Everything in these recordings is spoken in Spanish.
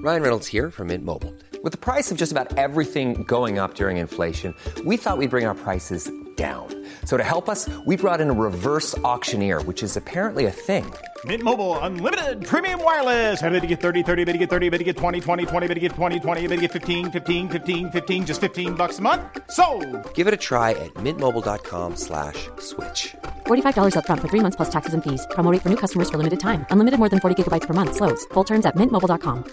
Ryan Reynolds here from Mint Mobile. With the price of just about everything going up during inflation, we thought we'd bring our prices down. So to help us, we brought in a reverse auctioneer, which is apparently a thing. Mint Mobile Unlimited Premium Wireless. How to get 30, 30, how to get 30, how to get 20, 20, 20, how to get 20, 20, how to get 15, 15, 15, 15, just $15 a month? Sold! Give it a try at mintmobile.com/switch. $45 up front for 3 months plus taxes and fees. Promo rate for new customers for limited time. Unlimited more than 40 gigabytes per month. Slows full terms at mintmobile.com.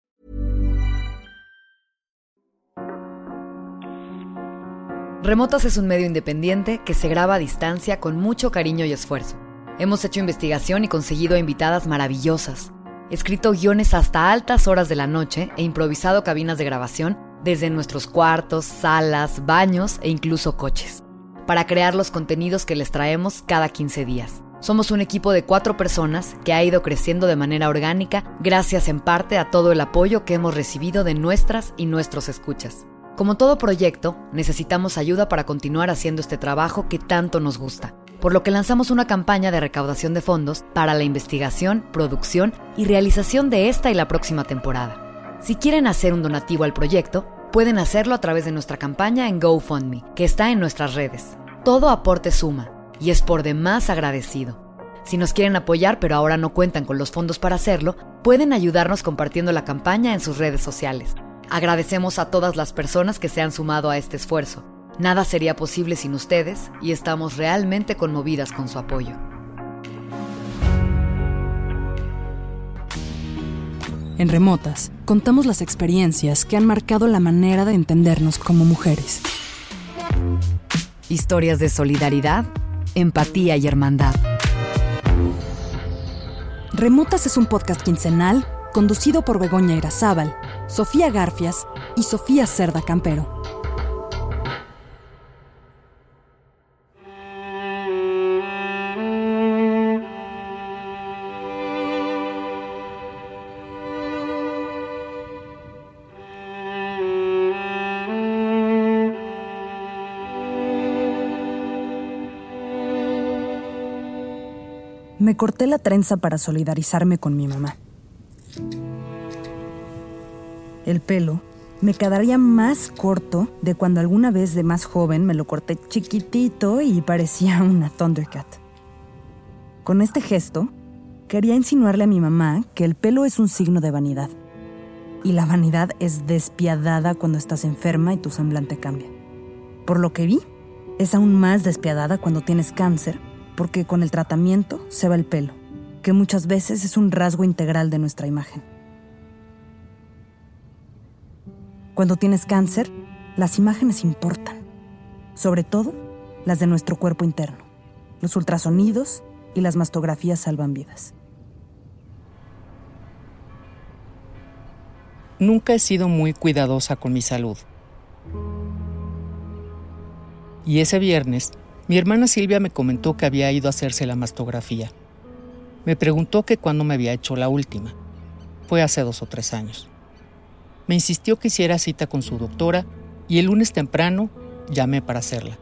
Remotas es un medio independiente que se graba a distancia con mucho cariño y esfuerzo. Hemos hecho investigación y conseguido invitadas maravillosas, escrito guiones hasta altas horas de la noche e improvisado cabinas de grabación desde nuestros cuartos, salas, baños e incluso coches, para crear los contenidos que les traemos cada 15 días. Somos un equipo de 4 personas que ha ido creciendo de manera orgánica gracias en parte a todo el apoyo que hemos recibido de nuestras y nuestros escuchas. Como todo proyecto, necesitamos ayuda para continuar haciendo este trabajo que tanto nos gusta, por lo que lanzamos una campaña de recaudación de fondos para la investigación, producción y realización de esta y la próxima temporada. Si quieren hacer un donativo al proyecto, pueden hacerlo a través de nuestra campaña en GoFundMe, que está en nuestras redes. Todo aporte suma, y es por demás agradecido. Si nos quieren apoyar pero ahora no cuentan con los fondos para hacerlo, pueden ayudarnos compartiendo la campaña en sus redes sociales. Agradecemos a todas las personas que se han sumado a este esfuerzo. Nada sería posible sin ustedes y estamos realmente conmovidas con su apoyo. En Remotas, contamos las experiencias que han marcado la manera de entendernos como mujeres. Historias de solidaridad, empatía y hermandad. Remotas es un podcast quincenal conducido por Begoña Irazábal, Sofía Garfias y Sofía Cerda Campero. Me corté la trenza para solidarizarme con mi mamá. El pelo me quedaría más corto de cuando alguna vez de más joven me lo corté chiquitito y parecía una Thundercat. Con este gesto, quería insinuarle a mi mamá que el pelo es un signo de vanidad. Y la vanidad es despiadada cuando estás enferma y tu semblante cambia. Por lo que vi, es aún más despiadada cuando tienes cáncer, porque con el tratamiento se va el pelo, que muchas veces es un rasgo integral de nuestra imagen. Cuando tienes cáncer, las imágenes importan, sobre todo las de nuestro cuerpo interno. Los ultrasonidos y las mastografías salvan vidas. Nunca he sido muy cuidadosa con mi salud. Y ese viernes, mi hermana Silvia me comentó que había ido a hacerse la mastografía. Me preguntó que cuándo me había hecho la última. Fue hace 2 o 3 años. Me insistió que hiciera cita con su doctora y el lunes temprano llamé para hacerla.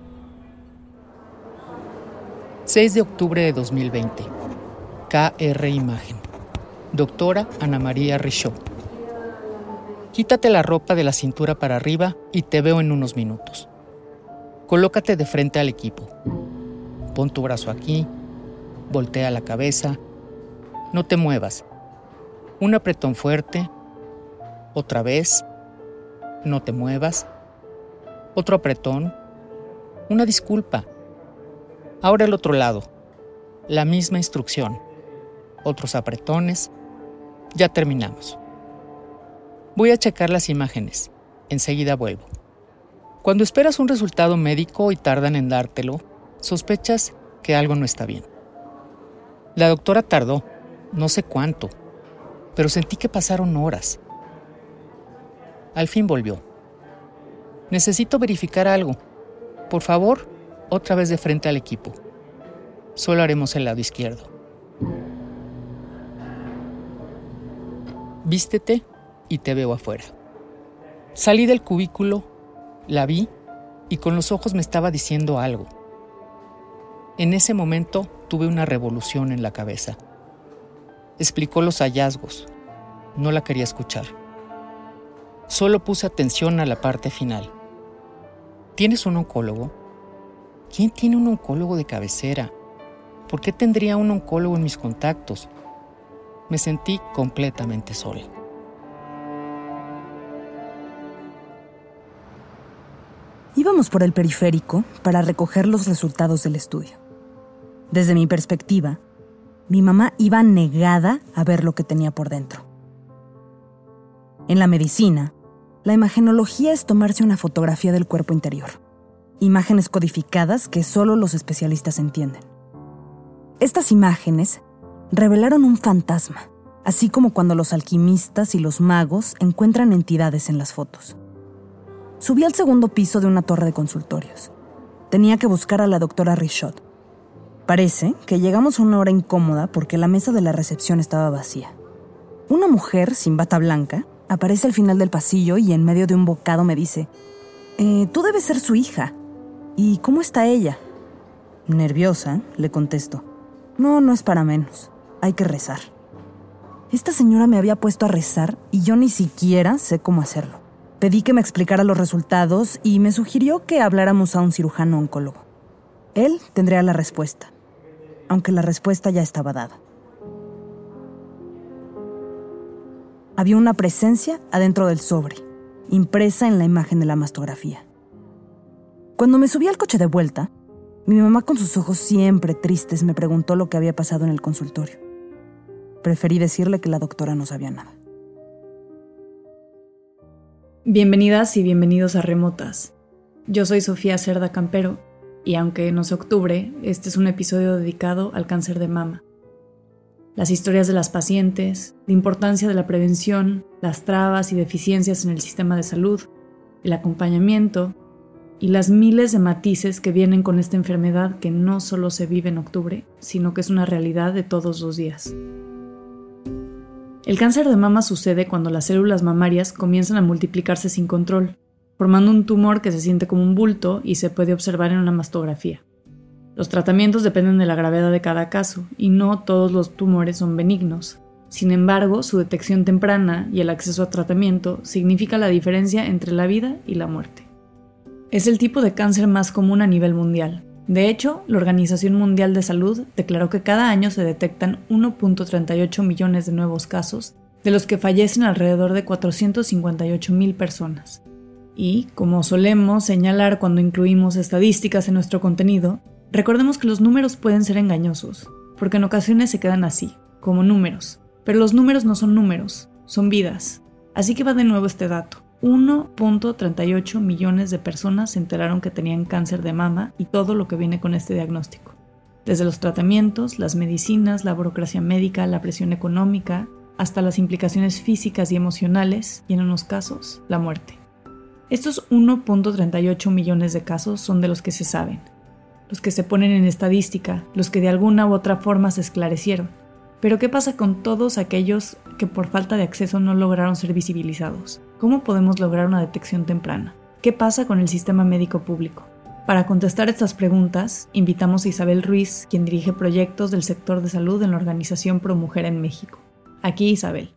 6 de octubre de 2020. KR Imagen. Doctora Ana María Richaud. Quítate la ropa de la cintura para arriba y te veo en unos minutos. Colócate de frente al equipo. Pon tu brazo aquí, voltea la cabeza, no te muevas. Un apretón fuerte, otra vez, no te muevas. Otro apretón, una disculpa. Ahora el otro lado, la misma instrucción. Otros apretones, ya terminamos. Voy a checar las imágenes, enseguida vuelvo. Cuando esperas un resultado médico y tardan en dártelo, sospechas que algo no está bien. La doctora tardó, no sé cuánto, pero sentí que pasaron horas. Al fin volvió. Necesito verificar algo. Por favor, otra vez de frente al equipo. Solo haremos el lado izquierdo. Vístete y te veo afuera. Salí del cubículo, la vi y con los ojos me estaba diciendo algo. En ese momento tuve una revolución en la cabeza. Explicó los hallazgos. No la quería escuchar. Solo puse atención a la parte final. ¿Tienes un oncólogo? ¿Quién tiene un oncólogo de cabecera? ¿Por qué tendría un oncólogo en mis contactos? Me sentí completamente sola. Íbamos por el periférico para recoger los resultados del estudio. Desde mi perspectiva, mi mamá iba negada a ver lo que tenía por dentro. En la medicina, la imagenología es tomarse una fotografía del cuerpo interior. Imágenes codificadas que solo los especialistas entienden. Estas imágenes revelaron un fantasma, así como cuando los alquimistas y los magos encuentran entidades en las fotos. Subí al segundo piso de una torre de consultorios. Tenía que buscar a la doctora Richaud. Parece que llegamos a una hora incómoda porque la mesa de la recepción estaba vacía. Una mujer sin bata blanca aparece al final del pasillo y en medio de un bocado me dice: tú debes ser su hija. ¿Y cómo está ella? Nerviosa, le contesto: no es para menos. Hay que rezar. Esta señora me había puesto a rezar y yo ni siquiera sé cómo hacerlo. Pedí que me explicara los resultados y me sugirió que habláramos a un cirujano oncólogo. Él tendría la respuesta, aunque la respuesta ya estaba dada. Había una presencia adentro del sobre, impresa en la imagen de la mastografía. Cuando me subí al coche de vuelta, mi mamá, con sus ojos siempre tristes, me preguntó lo que había pasado en el consultorio. Preferí decirle que la doctora no sabía nada. Bienvenidas y bienvenidos a Remotas. Yo soy Sofía Cerda Campero y aunque no sea octubre, este es un episodio dedicado al cáncer de mama. Las historias de las pacientes, la importancia de la prevención, las trabas y deficiencias en el sistema de salud, el acompañamiento y las miles de matices que vienen con esta enfermedad que no solo se vive en octubre, sino que es una realidad de todos los días. El cáncer de mama sucede cuando las células mamarias comienzan a multiplicarse sin control, formando un tumor que se siente como un bulto y se puede observar en una mastografía. Los tratamientos dependen de la gravedad de cada caso y no todos los tumores son benignos. Sin embargo, su detección temprana y el acceso a tratamiento significa la diferencia entre la vida y la muerte. Es el tipo de cáncer más común a nivel mundial. De hecho, la Organización Mundial de Salud declaró que cada año se detectan 1.38 millones de nuevos casos, de los que fallecen alrededor de 458,000 personas. Y, como solemos señalar cuando incluimos estadísticas en nuestro contenido, recordemos que los números pueden ser engañosos, porque en ocasiones se quedan así, como números. Pero los números no son números, son vidas. Así que va de nuevo este dato. 1.38 millones de personas se enteraron que tenían cáncer de mama y todo lo que viene con este diagnóstico. Desde los tratamientos, las medicinas, la burocracia médica, la presión económica, hasta las implicaciones físicas y emocionales, y en unos casos, la muerte. Estos 1.38 millones de casos son de los que se saben, los que se ponen en estadística, los que de alguna u otra forma se esclarecieron. Pero ¿qué pasa con todos aquellos que por falta de acceso no lograron ser visibilizados? ¿Cómo podemos lograr una detección temprana? ¿Qué pasa con el sistema médico público? Para contestar estas preguntas, invitamos a Isabel Ruiz, quien dirige proyectos del sector de salud en la organización ProMujer en México. Aquí Isabel.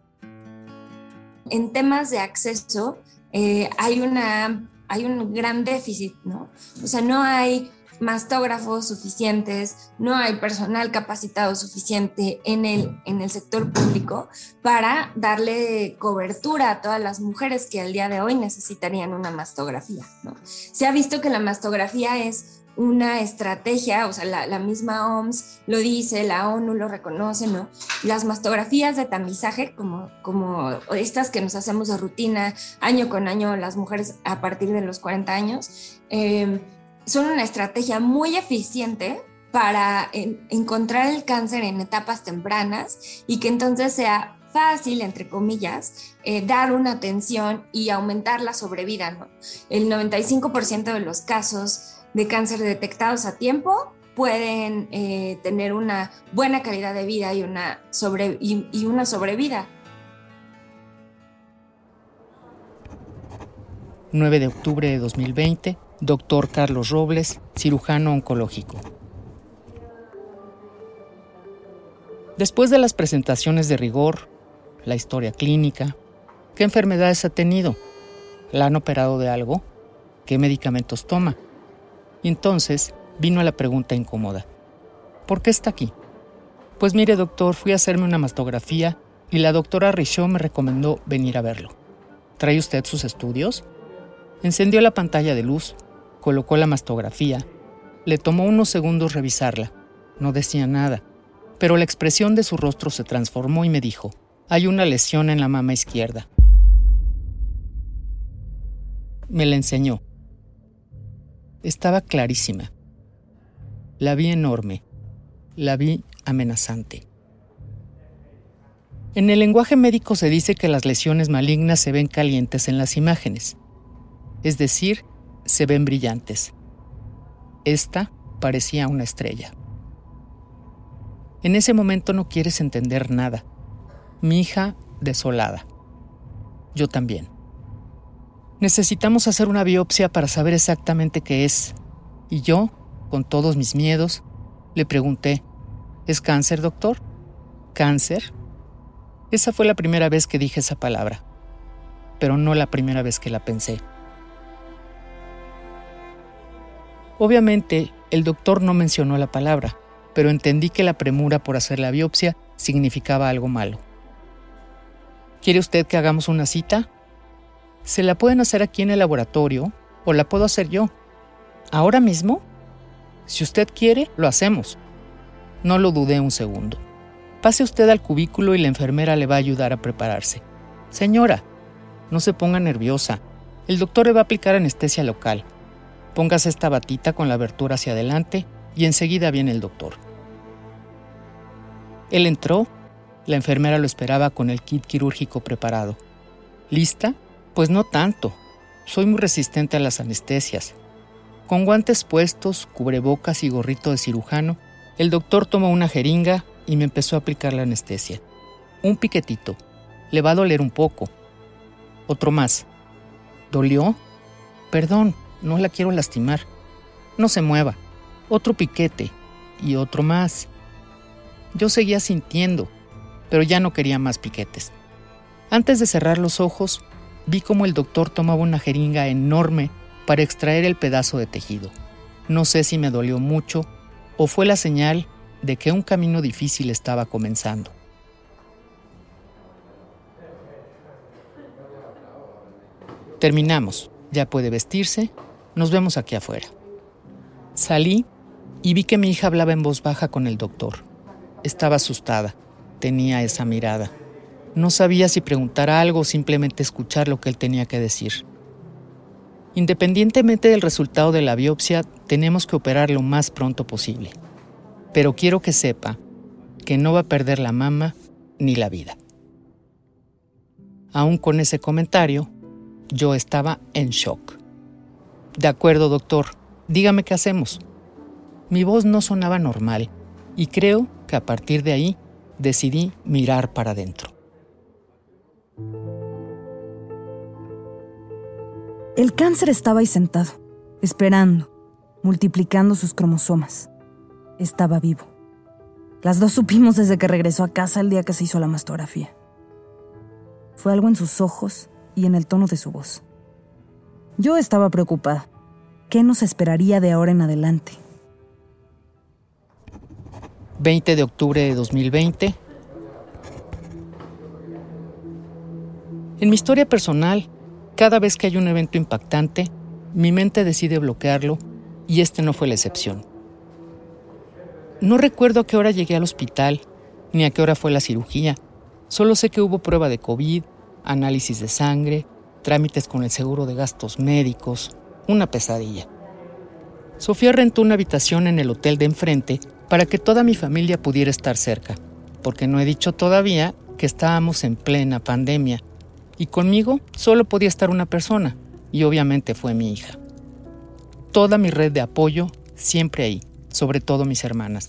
En temas de acceso hay un gran déficit, ¿no? O sea, no hay mastógrafos suficientes, no hay personal capacitado suficiente en el sector público para darle cobertura a todas las mujeres que al día de hoy necesitarían una mastografía, ¿no? Se ha visto que la mastografía es una estrategia, o sea, la misma OMS lo dice, la ONU lo reconoce, ¿no? Las mastografías de tamizaje, como estas que nos hacemos de rutina año con año las mujeres a partir de los 40 años, son una estrategia muy eficiente para encontrar el cáncer en etapas tempranas y que entonces sea fácil, entre comillas, dar una atención y aumentar la sobrevida, ¿no? El 95% de los casos de cáncer detectados a tiempo pueden tener una buena calidad de vida y una sobrevida. 9 de octubre de 2020, Dr. Carlos Robles, cirujano oncológico. Después de las presentaciones de rigor, la historia clínica, qué enfermedades ha tenido, la han operado de algo, qué medicamentos toma. Y entonces vino la pregunta incómoda. ¿Por qué está aquí? Pues mire, doctor, fui a hacerme una mastografía y la doctora Richaud me recomendó venir a verlo. ¿Trae usted sus estudios? Encendió la pantalla de luz, colocó la mastografía, le tomó unos segundos revisarla. No decía nada, pero la expresión de su rostro se transformó y me dijo: hay una lesión en la mama izquierda. Me la enseñó. Estaba clarísima. La vi enorme. La vi amenazante. En el lenguaje médico se dice que las lesiones malignas se ven calientes en las imágenes, es decir, se ven brillantes. Esta parecía una estrella. En ese momento no quieres entender nada. Mi hija desolada. Yo también. Necesitamos hacer una biopsia para saber exactamente qué es. Y yo, con todos mis miedos, le pregunté: ¿es cáncer, doctor? ¿Cáncer? Esa fue la primera vez que dije esa palabra, pero no la primera vez que la pensé. Obviamente, el doctor no mencionó la palabra, pero entendí que la premura por hacer la biopsia significaba algo malo. ¿Quiere usted que hagamos una cita? Se la pueden hacer aquí en el laboratorio o la puedo hacer yo. ¿Ahora mismo? Si usted quiere, lo hacemos. No lo dudé un segundo. Pase usted al cubículo y la enfermera le va a ayudar a prepararse. Señora, no se ponga nerviosa. El doctor le va a aplicar anestesia local. Póngase esta batita con la abertura hacia adelante y enseguida viene el doctor. Él entró. La enfermera lo esperaba con el kit quirúrgico preparado. ¿Lista? Pues no tanto. Soy muy resistente a las anestesias. Con guantes puestos, cubrebocas y gorrito de cirujano, el doctor tomó una jeringa y me empezó a aplicar la anestesia. Un piquetito. Le va a doler un poco. Otro más. ¿Dolió? Perdón, no la quiero lastimar. No se mueva. Otro piquete. Y otro más. Yo seguía sintiendo, pero ya no quería más piquetes. Antes de cerrar los ojos, vi cómo el doctor tomaba una jeringa enorme para extraer el pedazo de tejido. No sé si me dolió mucho o fue la señal de que un camino difícil estaba comenzando. Terminamos. Ya puede vestirse. Nos vemos aquí afuera. Salí y vi que mi hija hablaba en voz baja con el doctor. Estaba asustada. Tenía esa mirada. No sabía si preguntar algo o simplemente escuchar lo que él tenía que decir. Independientemente del resultado de la biopsia, tenemos que operar lo más pronto posible. Pero quiero que sepa que no va a perder la mama ni la vida. Aún con ese comentario, yo estaba en shock. De acuerdo, doctor, dígame qué hacemos. Mi voz no sonaba normal y creo que a partir de ahí decidí mirar para adentro. El cáncer estaba ahí sentado, esperando, multiplicando sus cromosomas. Estaba vivo. Las dos supimos desde que regresó a casa el día que se hizo la mastografía. Fue algo en sus ojos y en el tono de su voz. Yo estaba preocupada. ¿Qué nos esperaría de ahora en adelante? 20 de octubre de 2020. En mi historia personal, cada vez que hay un evento impactante, mi mente decide bloquearlo y este no fue la excepción. No recuerdo a qué hora llegué al hospital, ni a qué hora fue la cirugía. Solo sé que hubo prueba de COVID, análisis de sangre, trámites con el seguro de gastos médicos, una pesadilla. Sofía rentó una habitación en el hotel de enfrente para que toda mi familia pudiera estar cerca, porque no he dicho todavía que estábamos en plena pandemia y conmigo solo podía estar una persona, y obviamente fue mi hija. Toda mi red de apoyo siempre ahí, sobre todo mis hermanas.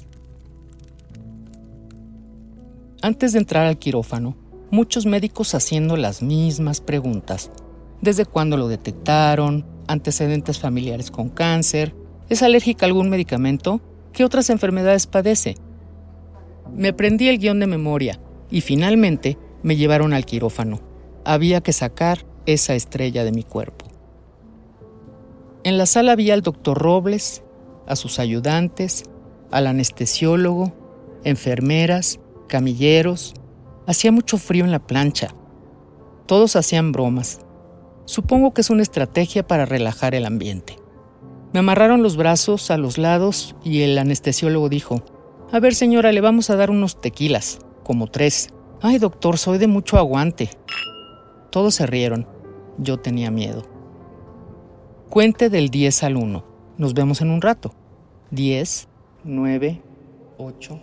Antes de entrar al quirófano, muchos médicos haciendo las mismas preguntas. ¿Desde cuándo lo detectaron? ¿Antecedentes familiares con cáncer? ¿Es alérgica a algún medicamento? ¿Qué otras enfermedades padece? Me aprendí el guión de memoria y finalmente me llevaron al quirófano. Había que sacar esa estrella de mi cuerpo. En la sala vi al doctor Robles, a sus ayudantes, al anestesiólogo, enfermeras, camilleros. Hacía mucho frío en la plancha. Todos hacían bromas. Supongo que es una estrategia para relajar el ambiente. Me amarraron los brazos a los lados y el anestesiólogo dijo: «A ver, señora, le vamos a dar unos tequilas, como 3. Ay, doctor, soy de mucho aguante». Todos se rieron. Yo tenía miedo. Cuente del 10 al 1. Nos vemos en un rato. 10, 9, 8...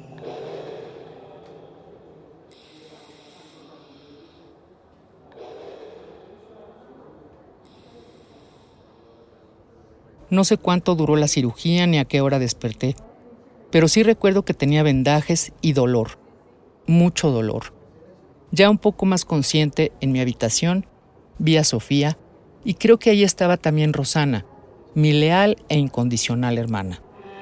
No sé cuánto duró la cirugía ni a qué hora desperté, pero sí recuerdo que tenía vendajes y dolor, mucho dolor. Ya un poco más consciente, en mi habitación, vi a Sofía y creo que ahí estaba también Rosana, mi leal e incondicional hermana.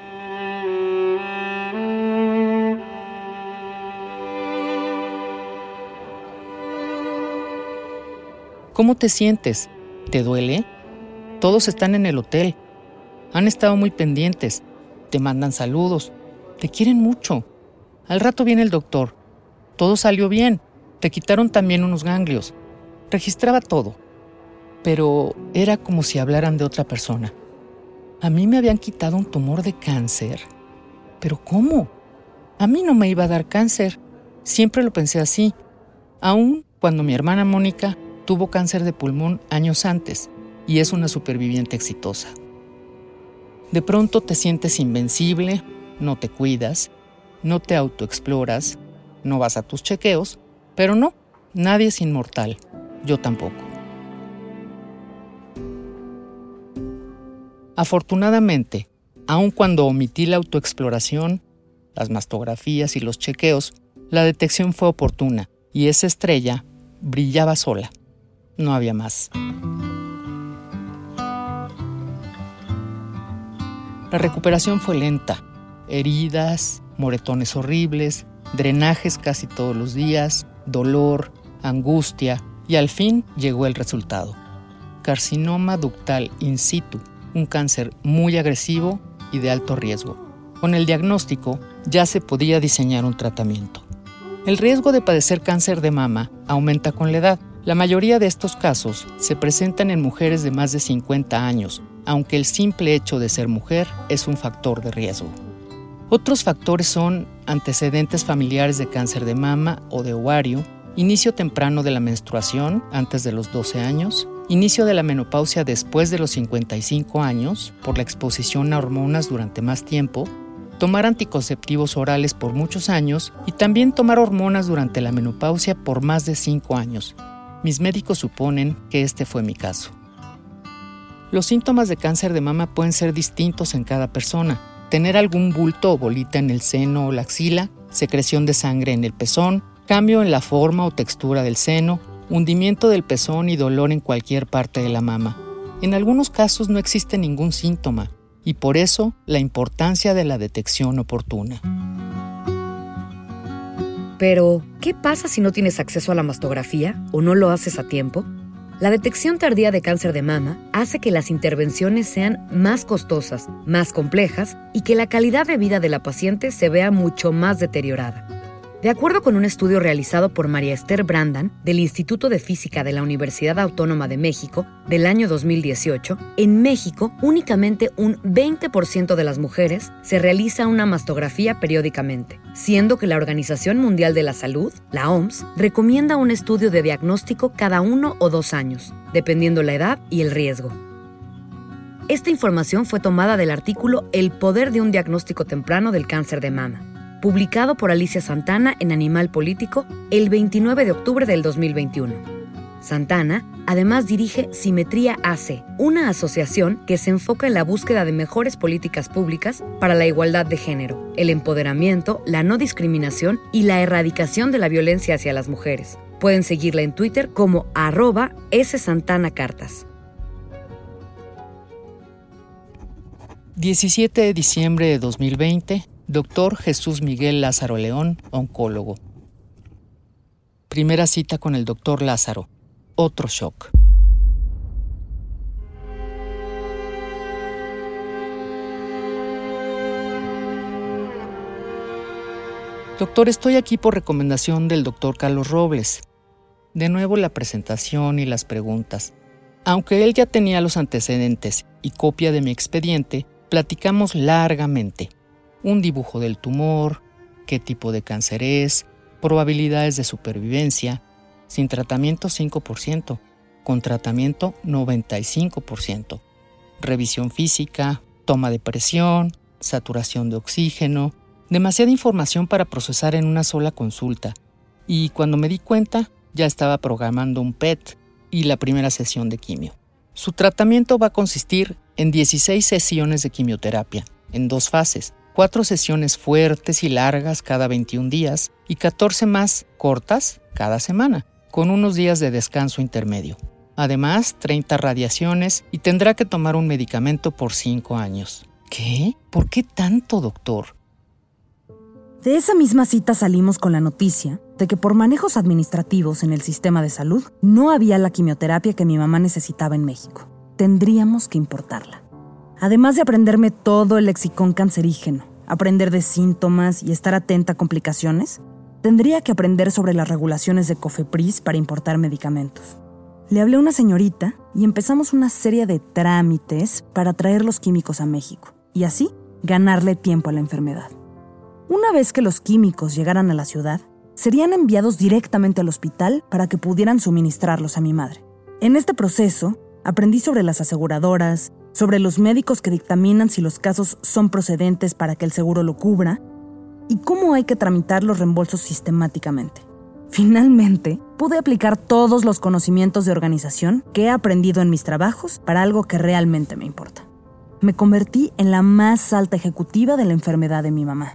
¿Cómo te sientes? ¿Te duele? Todos están en el hotel. Han estado muy pendientes, te mandan saludos, te quieren mucho. Al rato viene el doctor. Todo salió bien, te quitaron también unos ganglios. Registraba todo, pero era como si hablaran de otra persona. A mí me habían quitado un tumor de cáncer. ¿Pero cómo? A mí no me iba a dar cáncer. Siempre lo pensé así, aun cuando mi hermana Mónica tuvo cáncer de pulmón años antes y es una superviviente exitosa. De pronto te sientes invencible, no te cuidas, no te autoexploras, no vas a tus chequeos, pero no, nadie es inmortal, yo tampoco. Afortunadamente, aun cuando omití la autoexploración, las mastografías y los chequeos, la detección fue oportuna y esa estrella brillaba sola, no había más. La recuperación fue lenta. Heridas, moretones horribles, drenajes casi todos los días, dolor, angustia y al fin llegó el resultado. Carcinoma ductal in situ, un cáncer muy agresivo y de alto riesgo. Con el diagnóstico ya se podía diseñar un tratamiento. El riesgo de padecer cáncer de mama aumenta con la edad. La mayoría de estos casos se presentan en mujeres de más de 50 años, aunque el simple hecho de ser mujer es un factor de riesgo. Otros factores son antecedentes familiares de cáncer de mama o de ovario, inicio temprano de la menstruación antes de los 12 años, inicio de la menopausia después de los 55 años por la exposición a hormonas durante más tiempo, tomar anticonceptivos orales por muchos años y también tomar hormonas durante la menopausia por más de 5 años. Mis médicos suponen que este fue mi caso. Los síntomas de cáncer de mama pueden ser distintos en cada persona. Tener algún bulto o bolita en el seno o la axila, secreción de sangre en el pezón, cambio en la forma o textura del seno, hundimiento del pezón y dolor en cualquier parte de la mama. En algunos casos no existe ningún síntoma y por eso la importancia de la detección oportuna. Pero, ¿qué pasa si no tienes acceso a la mastografía o no lo haces a tiempo? La detección tardía de cáncer de mama hace que las intervenciones sean más costosas, más complejas y que la calidad de vida de la paciente se vea mucho más deteriorada. De acuerdo con un estudio realizado por María Esther Brandan del Instituto de Física de la Universidad Autónoma de México del año 2018, en México únicamente un 20% de las mujeres se realiza una mastografía periódicamente, siendo que la Organización Mundial de la Salud, la OMS, recomienda un estudio de diagnóstico cada 1 o 2 años, dependiendo la edad y el riesgo. Esta información fue tomada del artículo El poder de un diagnóstico temprano del cáncer de mama, publicado por Alicia Santana en Animal Político el 29 de octubre del 2021. Santana además dirige Simetría AC, una asociación que se enfoca en la búsqueda de mejores políticas públicas para la igualdad de género, el empoderamiento, la no discriminación y la erradicación de la violencia hacia las mujeres. Pueden seguirla en Twitter como @SSantanaCartas. 17 de diciembre de 2020, Dr. Jesús Miguel Lázaro León, oncólogo. Primera cita con el doctor Lázaro. Otro shock. Doctor, estoy aquí por recomendación del doctor Carlos Robles. De nuevo la presentación y las preguntas. Aunque él ya tenía los antecedentes y copia de mi expediente, platicamos largamente. Un dibujo del tumor, qué tipo de cáncer es, probabilidades de supervivencia, sin tratamiento 5%, con tratamiento 95%, revisión física, toma de presión, saturación de oxígeno, demasiada información para procesar en una sola consulta. Y cuando me di cuenta, ya estaba programando un PET y la primera sesión de quimio. Su tratamiento va a consistir en 16 sesiones de quimioterapia, en 2 fases, 4 sesiones fuertes y largas cada 21 días y 14 más cortas cada semana, con unos días de descanso intermedio. Además, 30 radiaciones y tendrá que tomar un medicamento por 5 años. ¿Qué? ¿Por qué tanto, doctor? De esa misma cita salimos con la noticia de que por manejos administrativos en el sistema de salud no había la quimioterapia que mi mamá necesitaba en México. Tendríamos que importarla. Además de aprenderme todo el lexicón cancerígeno, aprender de síntomas y estar atenta a complicaciones, tendría que aprender sobre las regulaciones de COFEPRIS para importar medicamentos. Le hablé a una señorita y empezamos una serie de trámites para traer los químicos a México y así ganarle tiempo a la enfermedad. Una vez que los químicos llegaran a la ciudad, serían enviados directamente al hospital para que pudieran suministrarlos a mi madre. En este proceso, aprendí sobre las aseguradoras, sobre los médicos que dictaminan si los casos son procedentes para que el seguro lo cubra y cómo hay que tramitar los reembolsos sistemáticamente. Finalmente, pude aplicar todos los conocimientos de organización que he aprendido en mis trabajos para algo que realmente me importa. Me convertí en la más alta ejecutiva de la enfermedad de mi mamá.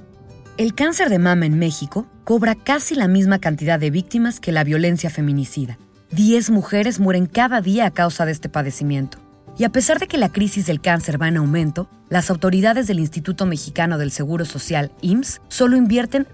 El cáncer de mama en México cobra casi la misma cantidad de víctimas que la violencia feminicida. 10 mujeres mueren cada día a causa de este padecimiento. Y a pesar de que la crisis del cáncer va en aumento, las autoridades del Instituto Mexicano del Seguro Social, IMSS, solo invierten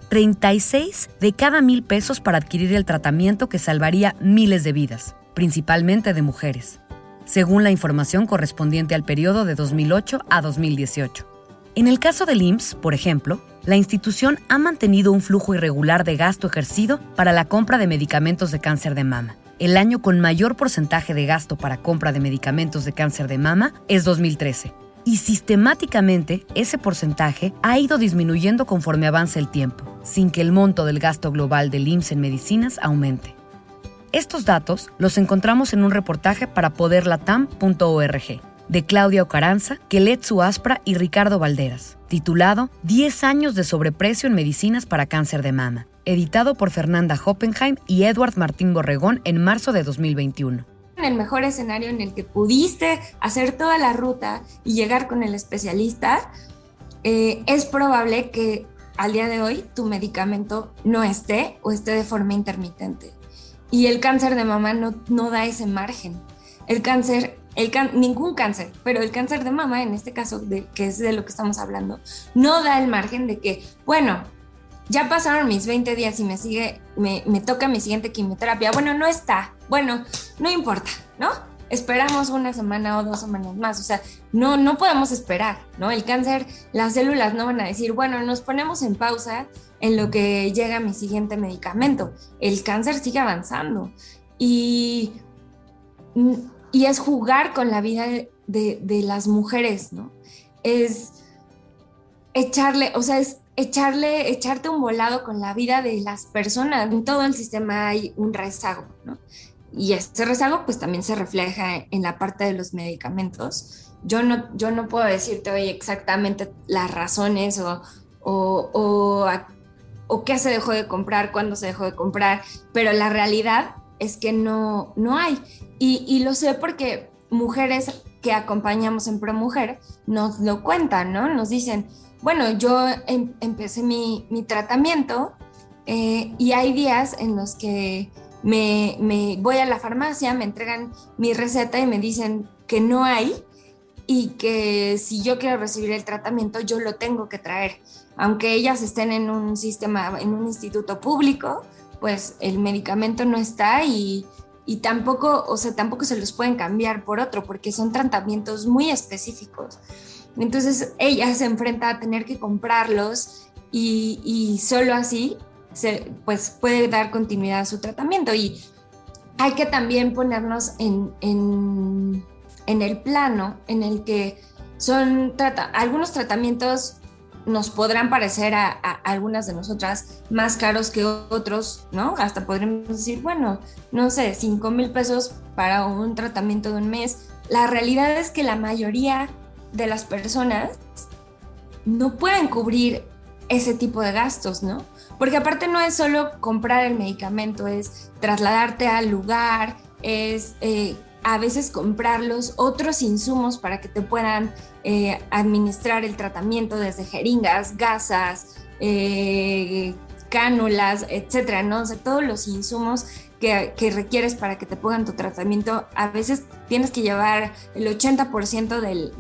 36 de cada 1,000 pesos para adquirir el tratamiento que salvaría miles de vidas, principalmente de mujeres, según la información correspondiente al periodo de 2008 a 2018. En el caso del IMSS, por ejemplo, la institución ha mantenido un flujo irregular de gasto ejercido para la compra de medicamentos de cáncer de mama. El año con mayor porcentaje de gasto para compra de medicamentos de cáncer de mama es 2013. Y sistemáticamente ese porcentaje ha ido disminuyendo conforme avanza el tiempo, sin que el monto del gasto global del IMSS en medicinas aumente. Estos datos los encontramos en un reportaje para poderlatam.org de Claudia Ocaranza, Keletsu Aspra y Ricardo Valderas, titulado 10 años de sobreprecio en medicinas para cáncer de mama, editado por Fernanda Hoppenheim y Edward Martín Borregón en marzo de 2021. En el mejor escenario en el que pudiste hacer toda la ruta y llegar con el especialista, es probable que al día de hoy tu medicamento no esté o esté de forma intermitente. Y el cáncer de mama no da ese margen. Ningún cáncer, pero el cáncer de mama, en este caso, que es de lo que estamos hablando, no da el margen de que, bueno, ya pasaron mis 20 días y me toca mi siguiente quimioterapia. Bueno, no está. Bueno, no importa, ¿no? Esperamos una semana o 2 semanas más. O sea, no podemos esperar, ¿no? El cáncer, las células no van a decir, bueno, nos ponemos en pausa en lo que llega mi siguiente medicamento. El cáncer sigue avanzando. Y es jugar con la vida de las mujeres, ¿no? Es echarte un volado con la vida de las personas. En todo el sistema hay un rezago, ¿no? Y ese rezago pues también se refleja en la parte de los medicamentos. Yo no puedo decirte hoy exactamente las razones o qué se dejó de comprar, cuándo se dejó de comprar, pero la realidad es que no hay. Y lo sé porque mujeres que acompañamos en ProMujer nos lo cuentan, ¿no? Nos dicen, bueno, yo empecé mi tratamiento y hay días en los que me voy a la farmacia, me entregan mi receta y me dicen que no hay y que si yo quiero recibir el tratamiento yo lo tengo que traer. Aunque ellas estén en un sistema, en un instituto público, pues el medicamento no está y tampoco se los pueden cambiar por otro, porque son tratamientos muy específicos. Entonces ella se enfrenta a tener que comprarlos y solo así pues puede dar continuidad a su tratamiento. Y hay que también ponernos en el plano en el que algunos tratamientos nos podrán parecer a algunas de nosotras más caros que otros, ¿no? Hasta podríamos decir, bueno, no sé, 5,000 pesos para un tratamiento de un mes. La realidad es que la mayoría de las personas no pueden cubrir ese tipo de gastos, ¿no? Porque aparte no es solo comprar el medicamento, es trasladarte al lugar, es a veces comprar los otros insumos para que te puedan administrar el tratamiento, desde jeringas, gasas, cánulas, etcétera, ¿no? O sea, todos los insumos que requieres para que te pongan tu tratamiento. A veces tienes que llevar el 80%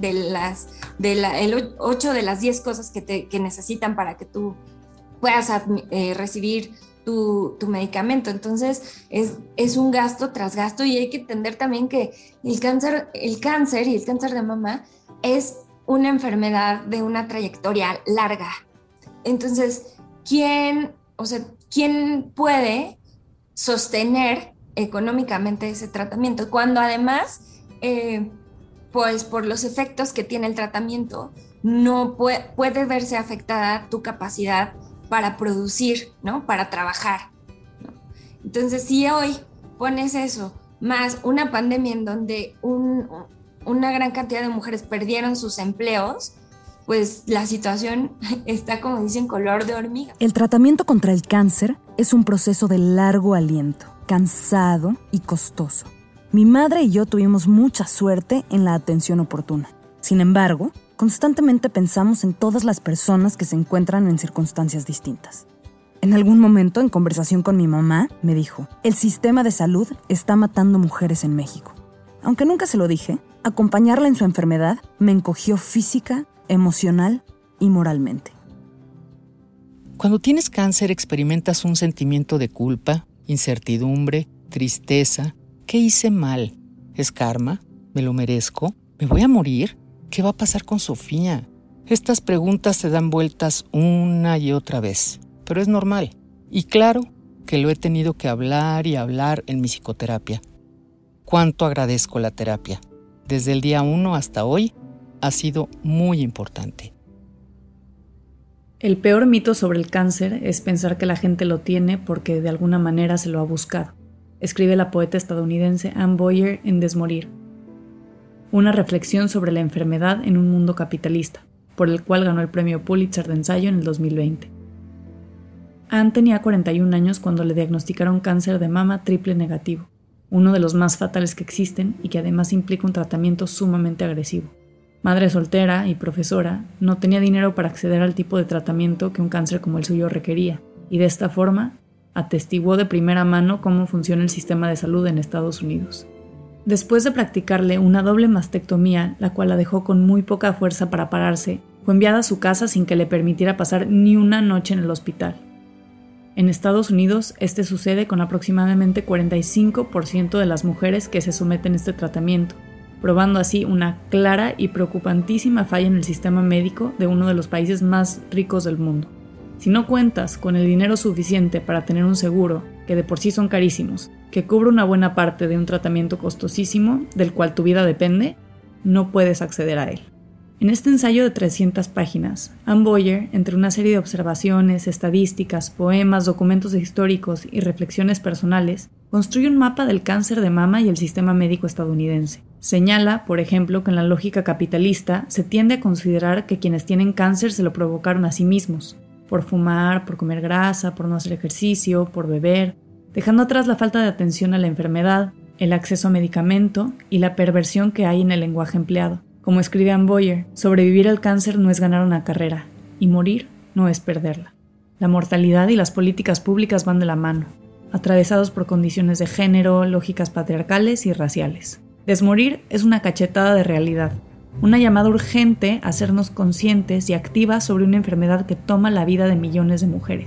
el 8 de las 10 cosas que necesitan para que tú puedas recibir tu medicamento. Entonces es un gasto tras gasto, y hay que entender también que el cáncer y el cáncer de mama es una enfermedad de una trayectoria larga. Entonces, ¿quién puede sostener económicamente ese tratamiento cuando además, pues por los efectos que tiene el tratamiento, no puede verse afectada tu capacidad para producir, ¿no? Para trabajar, ¿no? Entonces, si hoy pones eso, más una pandemia en donde una gran cantidad de mujeres perdieron sus empleos, pues la situación está, como dicen, color de hormiga. El tratamiento contra el cáncer es un proceso de largo aliento, cansado y costoso. Mi madre y yo tuvimos mucha suerte en la atención oportuna. Sin embargo, constantemente pensamos en todas las personas que se encuentran en circunstancias distintas. En algún momento, en conversación con mi mamá, me dijo: el sistema de salud está matando mujeres en México. Aunque nunca se lo dije, acompañarla en su enfermedad me encogió física, emocional y moralmente. Cuando tienes cáncer experimentas un sentimiento de culpa, incertidumbre, tristeza. ¿Qué hice mal? ¿Es karma? ¿Me lo merezco? ¿Me voy a morir? ¿Qué va a pasar con Sofía? Estas preguntas se dan vueltas una y otra vez, pero es normal. Y claro que lo he tenido que hablar y hablar en mi psicoterapia. Cuánto agradezco la terapia. Desde el día 1 hasta hoy ha sido muy importante. El peor mito sobre el cáncer es pensar que la gente lo tiene porque de alguna manera se lo ha buscado, escribe la poeta estadounidense Anne Boyer en Desmorir. Una reflexión sobre la enfermedad en un mundo capitalista, por el cual ganó el premio Pulitzer de ensayo en el 2020. Anne tenía 41 años cuando le diagnosticaron cáncer de mama triple negativo, uno de los más fatales que existen y que además implica un tratamiento sumamente agresivo. Madre soltera y profesora, no tenía dinero para acceder al tipo de tratamiento que un cáncer como el suyo requería, y de esta forma atestiguó de primera mano cómo funciona el sistema de salud en Estados Unidos. Después de practicarle una doble mastectomía, la cual la dejó con muy poca fuerza para pararse, fue enviada a su casa sin que le permitiera pasar ni una noche en el hospital. En Estados Unidos, este sucede con aproximadamente 45% de las mujeres que se someten a este tratamiento, probando así una clara y preocupantísima falla en el sistema médico de uno de los países más ricos del mundo. Si no cuentas con el dinero suficiente para tener un seguro, que de por sí son carísimos, que cubre una buena parte de un tratamiento costosísimo del cual tu vida depende, no puedes acceder a él. En este ensayo de 300 páginas, Anne Boyer, entre una serie de observaciones, estadísticas, poemas, documentos históricos y reflexiones personales, construye un mapa del cáncer de mama y el sistema médico estadounidense. Señala, por ejemplo, que en la lógica capitalista se tiende a considerar que quienes tienen cáncer se lo provocaron a sí mismos, por fumar, por comer grasa, por no hacer ejercicio, por beber, dejando atrás la falta de atención a la enfermedad, el acceso a medicamento y la perversión que hay en el lenguaje empleado. Como escribe Anne Boyer, sobrevivir al cáncer no es ganar una carrera, y morir no es perderla. La mortalidad y las políticas públicas van de la mano, atravesados por condiciones de género, lógicas patriarcales y raciales. Desmorir es una cachetada de realidad, una llamada urgente a hacernos conscientes y activas sobre una enfermedad que toma la vida de millones de mujeres.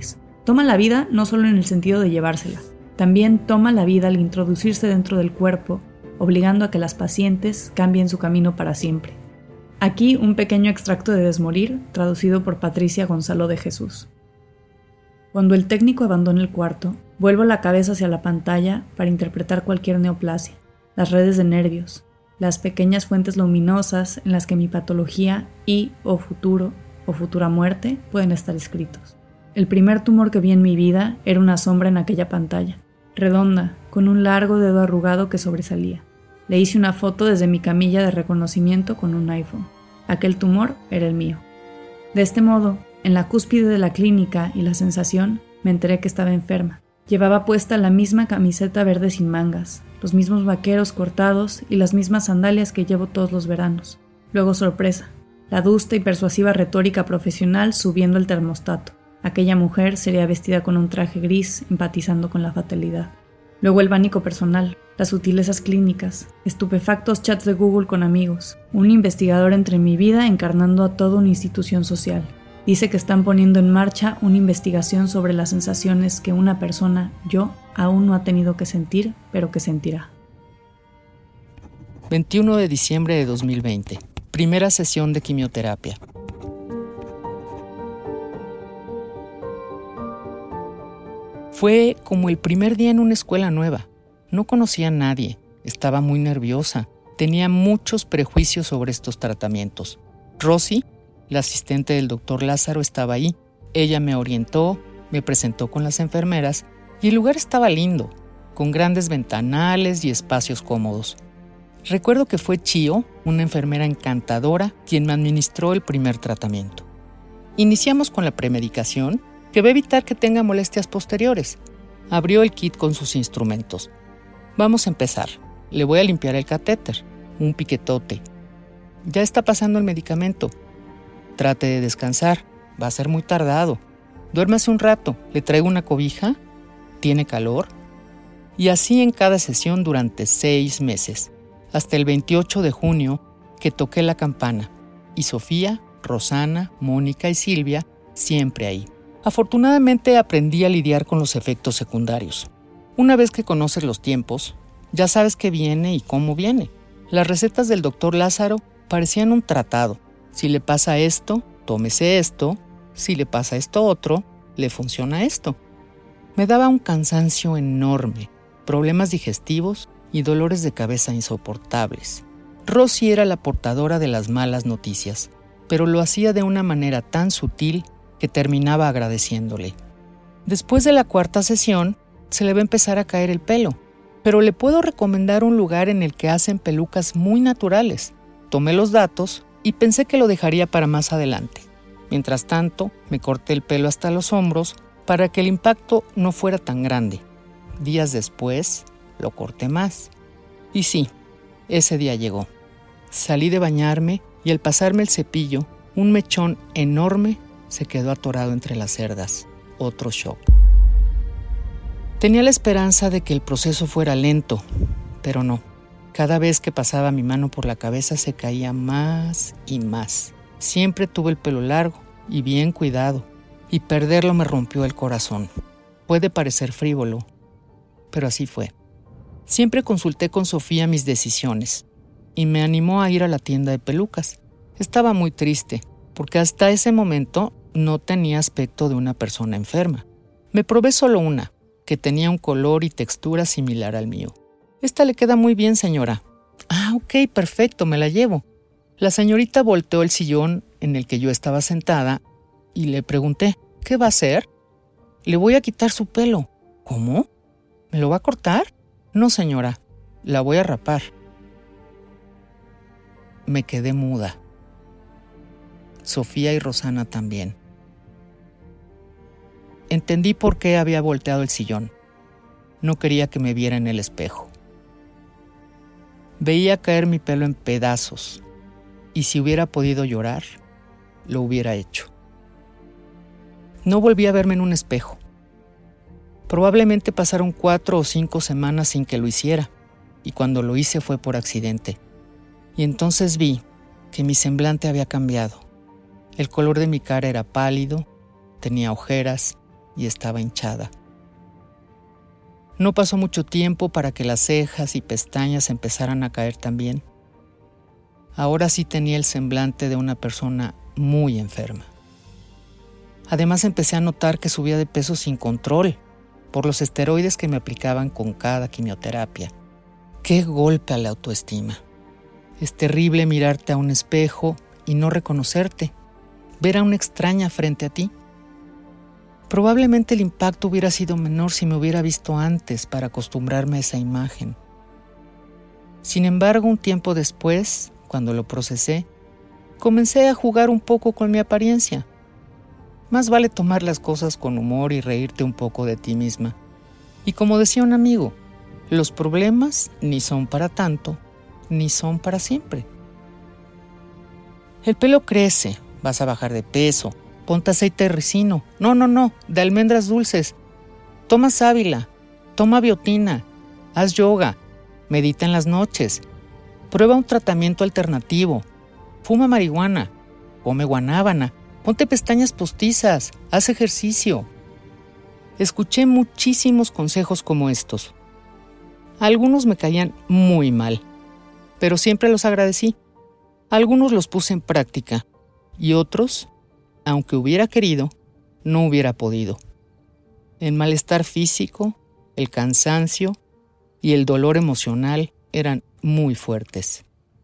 Toma la vida no solo en el sentido de llevársela, también toma la vida al introducirse dentro del cuerpo, obligando a que las pacientes cambien su camino para siempre. Aquí un pequeño extracto de Desmorir, traducido por Patricia Gonzalo de Jesús. Cuando el técnico abandona el cuarto, vuelvo la cabeza hacia la pantalla para interpretar cualquier neoplasia, las redes de nervios, las pequeñas fuentes luminosas en las que mi patología y o futuro o futura muerte pueden estar escritos. El primer tumor que vi en mi vida era una sombra en aquella pantalla, redonda, con un largo dedo arrugado que sobresalía. Le hice una foto desde mi camilla de reconocimiento con un iPhone. Aquel tumor era el mío. De este modo, en la cúspide de la clínica y la sensación, me enteré que estaba enferma. Llevaba puesta la misma camiseta verde sin mangas, los mismos vaqueros cortados y las mismas sandalias que llevo todos los veranos. Luego sorpresa, la adusta y persuasiva retórica profesional subiendo el termostato. Aquella mujer sería vestida con un traje gris, empatizando con la fatalidad. Luego el pánico personal, las sutilezas clínicas, estupefactos chats de Google con amigos, un investigador entre mi vida encarnando a toda una institución social. Dice que están poniendo en marcha una investigación sobre las sensaciones que una persona, yo, aún no ha tenido que sentir, pero que sentirá. 21 de diciembre de 2020. Primera sesión de quimioterapia. Fue como el primer día en una escuela nueva. No conocía a nadie, estaba muy nerviosa, tenía muchos prejuicios sobre estos tratamientos. Rosy, la asistente del doctor Lázaro, estaba ahí. Ella me orientó, me presentó con las enfermeras y el lugar estaba lindo, con grandes ventanales y espacios cómodos. Recuerdo que fue Chío, una enfermera encantadora, quien me administró el primer tratamiento. Iniciamos con la premedicación, que va a evitar que tenga molestias posteriores. Abrió el kit con sus instrumentos. Vamos a empezar. Le voy a limpiar el catéter, un piquetote. Ya está pasando el medicamento. Trate de descansar, va a ser muy tardado. Duérmase un rato, le traigo una cobija, tiene calor. Y así en cada sesión durante 6 meses, hasta el 28 de junio que toqué la campana. Y Sofía, Rosana, Mónica y Silvia siempre ahí. Afortunadamente aprendí a lidiar con los efectos secundarios. Una vez que conoces los tiempos, ya sabes qué viene y cómo viene. Las recetas del doctor Lázaro parecían un tratado. Si le pasa esto, tómese esto. Si le pasa esto otro, le funciona esto. Me daba un cansancio enorme, problemas digestivos y dolores de cabeza insoportables. Rosy era la portadora de las malas noticias, pero lo hacía de una manera tan sutil que terminaba agradeciéndole. Después de la 4ª sesión, se le va a empezar a caer el pelo, pero le puedo recomendar un lugar en el que hacen pelucas muy naturales. Tomé los datos y pensé que lo dejaría para más adelante. Mientras tanto, me corté el pelo hasta los hombros para que el impacto no fuera tan grande. Días después, lo corté más. Y sí, ese día llegó. Salí de bañarme y al pasarme el cepillo, un mechón enorme se quedó atorado entre las cerdas. Otro shock. Tenía la esperanza de que el proceso fuera lento, pero no. Cada vez que pasaba mi mano por la cabeza se caía más y más. Siempre tuve el pelo largo y bien cuidado, y perderlo me rompió el corazón. Puede parecer frívolo, pero así fue. Siempre consulté con Sofía mis decisiones, y me animó a ir a la tienda de pelucas. Estaba muy triste, porque hasta ese momento no tenía aspecto de una persona enferma. Me probé solo una, que tenía un color y textura similar al mío. «Esta le queda muy bien, señora». «Ah, ok, perfecto, me la llevo». La señorita volteó el sillón en el que yo estaba sentada y le pregunté, «¿Qué va a hacer?» «Le voy a quitar su pelo». «¿Cómo? ¿Me lo va a cortar?» «No, señora, la voy a rapar». Me quedé muda. Sofía y Rosana también. Entendí por qué había volteado el sillón. No quería que me viera en el espejo. Veía caer mi pelo en pedazos, y si hubiera podido llorar, lo hubiera hecho. No volví a verme en un espejo. Probablemente pasaron 4 o 5 semanas sin que lo hiciera, y cuando lo hice fue por accidente. Y entonces vi que mi semblante había cambiado. El color de mi cara era pálido, tenía ojeras, y estaba hinchada. No pasó mucho tiempo para que las cejas y pestañas empezaran a caer también. Ahora sí tenía el semblante de una persona muy enferma. Además empecé a notar que subía de peso sin control por los esteroides que me aplicaban con cada quimioterapia. ¡Qué golpe a la autoestima! Es terrible mirarte a un espejo y no reconocerte, ver a una extraña frente a ti. Probablemente el impacto hubiera sido menor si me hubiera visto antes para acostumbrarme a esa imagen. Sin embargo, un tiempo después, cuando lo procesé, comencé a jugar un poco con mi apariencia. Más vale tomar las cosas con humor y reírte un poco de ti misma. Y como decía un amigo, los problemas ni son para tanto, ni son para siempre. El pelo crece, vas a bajar de peso, ponte aceite de ricino. No, de almendras dulces. Toma sábila, toma biotina, haz yoga, medita en las noches, prueba un tratamiento alternativo, fuma marihuana, come guanábana, ponte pestañas postizas, haz ejercicio. Escuché muchísimos consejos como estos. Algunos me caían muy mal, pero siempre los agradecí. Algunos los puse en práctica y otros, aunque hubiera querido, no hubiera podido. El malestar físico, el cansancio y el dolor emocional eran muy fuertes.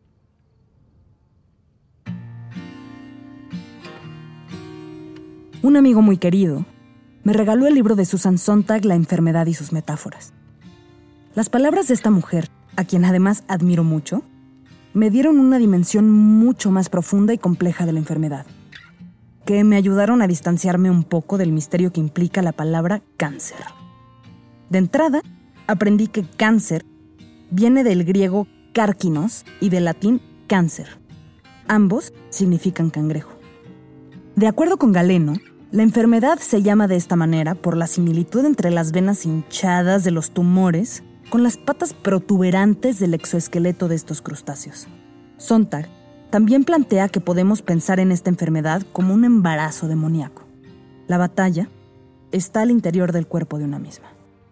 Un amigo muy querido me regaló el libro de Susan Sontag, La enfermedad y sus metáforas. Las palabras de esta mujer, a quien además admiro mucho, me dieron una dimensión mucho más profunda y compleja de la enfermedad, que me ayudaron a distanciarme un poco del misterio que implica la palabra cáncer. De entrada, aprendí que cáncer viene del griego kárkinos y del latín cáncer. Ambos significan cangrejo. De acuerdo con Galeno, la enfermedad se llama de esta manera por la similitud entre las venas hinchadas de los tumores con las patas protuberantes del exoesqueleto de estos crustáceos. Sontag también plantea que podemos pensar en esta enfermedad como un embarazo demoníaco. La batalla está al interior del cuerpo de una misma.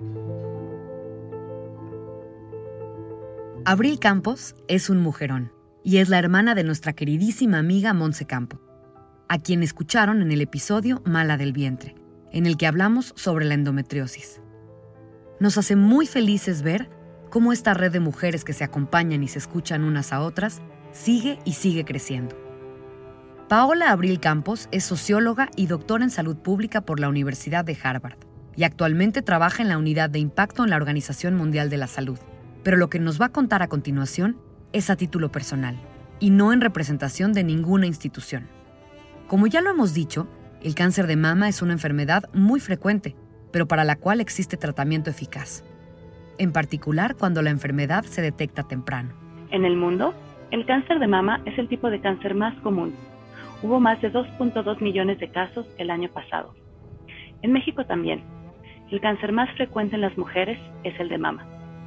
Abril Campos es un mujerón y es la hermana de nuestra queridísima amiga Montse Campo, a quien escucharon en el episodio Mala del Vientre, en el que hablamos sobre la endometriosis. Nos hace muy felices ver cómo esta red de mujeres que se acompañan y se escuchan unas a otras sigue y sigue creciendo. Paola Abril Campos es socióloga y doctora en salud pública por la Universidad de Harvard y actualmente trabaja en la unidad de impacto en la Organización Mundial de la Salud. Pero lo que nos va a contar a continuación es a título personal y no en representación de ninguna institución. Como ya lo hemos dicho, el cáncer de mama es una enfermedad muy frecuente, pero para la cual existe tratamiento eficaz. En particular, cuando la enfermedad se detecta temprano. En el mundo, el cáncer de mama es el tipo de cáncer más común. Hubo más de 2.2 millones de casos el año pasado. En México también. El cáncer más frecuente en las mujeres es el de mama.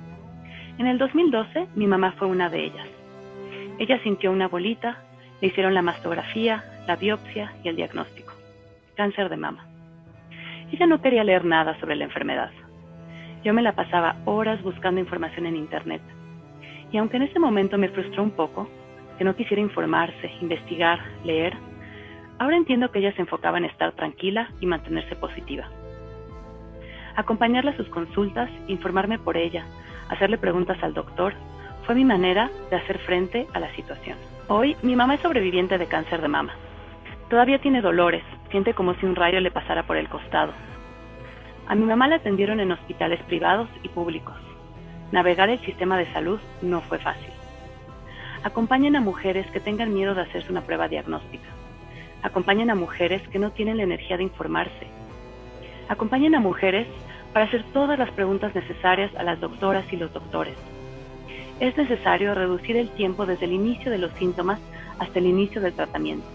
En el 2012, mi mamá fue una de ellas. Ella sintió una bolita, le hicieron la mastografía, la biopsia y el diagnóstico. Cáncer de mama. Ella no quería leer nada sobre la enfermedad. Yo me la pasaba horas buscando información en internet. Y aunque en ese momento me frustró un poco, que no quisiera informarse, investigar, leer, ahora entiendo que ella se enfocaba en estar tranquila y mantenerse positiva. Acompañarla a sus consultas, informarme por ella, hacerle preguntas al doctor, fue mi manera de hacer frente a la situación. Hoy, mi mamá es sobreviviente de cáncer de mama. Todavía tiene dolores, siente como si un rayo le pasara por el costado. A mi mamá la atendieron en hospitales privados y públicos. Navegar el sistema de salud no fue fácil. Acompañen a mujeres que tengan miedo de hacerse una prueba diagnóstica. Acompañen a mujeres que no tienen la energía de informarse. Acompañen a mujeres para hacer todas las preguntas necesarias a las doctoras y los doctores. Es necesario reducir el tiempo desde el inicio de los síntomas hasta el inicio del tratamiento.